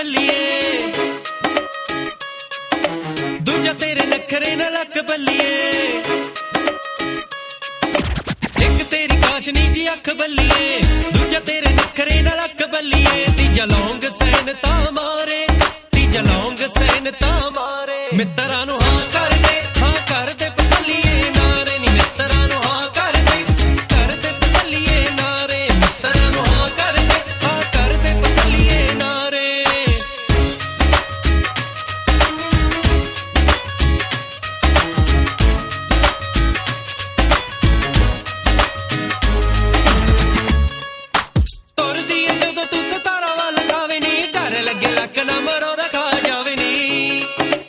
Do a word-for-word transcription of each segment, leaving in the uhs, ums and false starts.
ਬੱਲੀਏ ਦੂਜਾ ਤੇਰੇ ਨਖਰੇ ਨਾਲ ਲੱਕ ਬੱਲੀਏ ਇੱਕ ਤੇਰੀ ਕਾਸ਼ਨੀ ਜੀ ਅੱਖ ਬੱਲੀਏ ਦੂਜਾ ਤੇਰੇ ਨਖਰੇ ਨਾਲ ਲੱਕ ਬੱਲੀਏ ਤੀਜਾ ਲੌਂਗ ਸੈਨ ਤਾਂ ਮਾਰੇ ਤੀਜਾ ਲੌਂਗ ਸੈਨ ਤਾਂ ਮਾਰੇ ਮਿੱਤਰਾਂ ਨੂੰ ਹਾਂ ਕਰਦੇ ਹਾਂ ਕਰਦੇ ਬੱਲੀਏ ਨਾਰੇ ਨੀ ਮਿੱਤਰਾਂ ਨੂੰ ਹਾਂ ਕਰਦੇ ਕਰਦੇ ਬੱਲੀਏ ਨਾਰੇ ਮਿੱਤਰਾਂ ਨੂੰ ਹਾਂ ਕਰਦੇ ਹਾਂ ਕਰਦੇ ਬੱਲੀਏ ਨਾਰੇ ਤੁਰਦੀ ਏ ਜਦੋਂ ਤੂੰ ਸਤਾਰਾ ਵੱਲ ਗਾਵੇ ਨੀ ਡਰ ਲੱਗੇ ਲੱਕ ਨਾ ਮਰੋ ਦਾ ਖਾ ਜਾਵੇ ਨੀ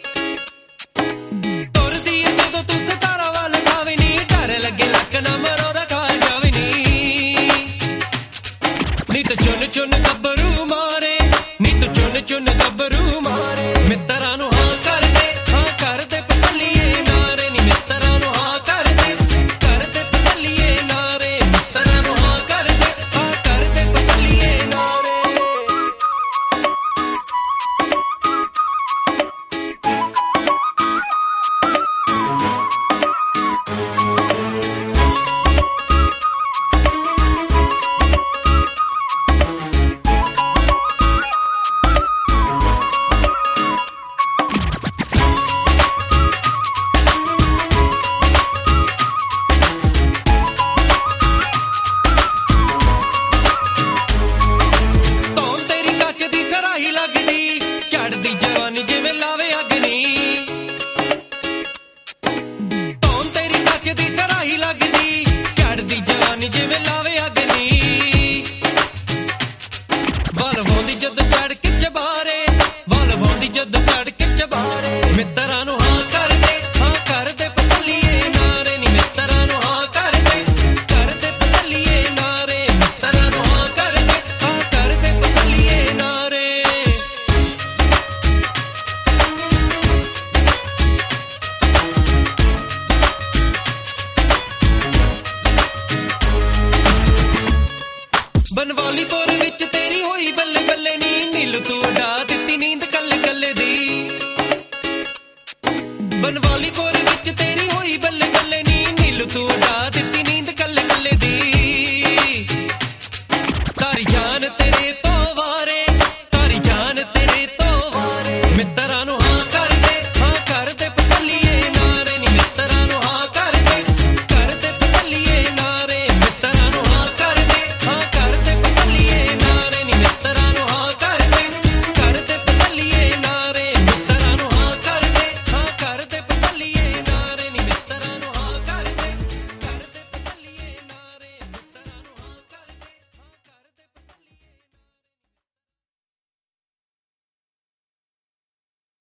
ਤੁਰਦੀ ਏ ਜਦੋਂ ਤੂੰ ਸਤਾਰਾ ਵੱਲ ਗਾਵੇ ਨੀ ਡਰ ਲੱਗੇ ਲੱਕ ਨਾ ਮਰੋ ਦਾ ਖਾ ਜਾਵੇ ਨੀ ਨੀ ਤੂੰ ਚੁੰਨ ਚੁੰਨ ਗੱਭਰੂ ਮਾਰੇ ਨੀ ਤੂੰ ਚੁੰਨ ਚੁੰਨ ਗੱਭਰੂ